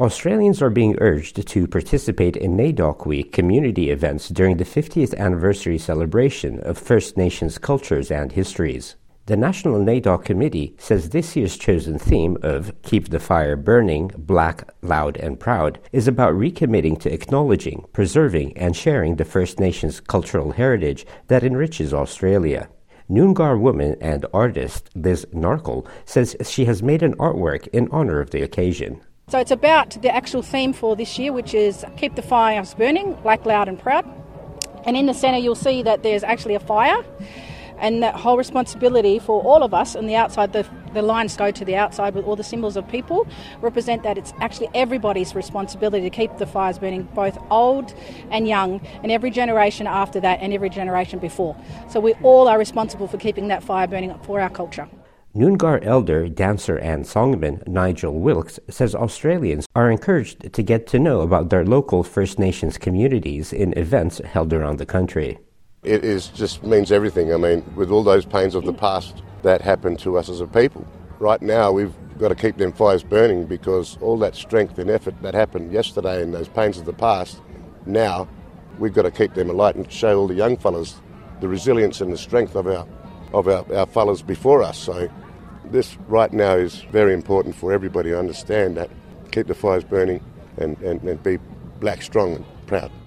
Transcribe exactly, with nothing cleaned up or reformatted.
Australians are being urged to participate in NAIDOC Week community events during the fiftieth anniversary celebration of First Nations cultures and histories. The National NAIDOC Committee says this year's chosen theme of Keep the Fire Burning, Black, Loud and Proud is about recommitting to acknowledging, preserving and sharing the First Nations cultural heritage that enriches Australia. Noongar woman and artist Liz Narkle says she has made an artwork in honor of the occasion. So it's about the actual theme for this year, which is Keep the Fires Burning, Black, Loud and Proud. And in the centre you'll see that there's actually a fire, and that whole responsibility for all of us on the outside, the, the lines go to the outside with all the symbols of people, represent that it's actually everybody's responsibility to keep the fires burning, both old and young, and every generation after that and every generation before. So we all are responsible for keeping that fire burning for our culture. Noongar elder, dancer and songman Nigel Wilkes says Australians are encouraged to get to know about their local First Nations communities in events held around the country. It is just means everything. I mean, with all those pains of the past that happened to us as a people. Right now we've got to keep them fires burning because all that strength and effort that happened yesterday and those pains of the past, now we've got to keep them alight and show all the young fellas the resilience and the strength of our of our, our fellas before us. So this right now is very important for everybody to understand that, keep the fires burning and, and, and be black, strong and proud.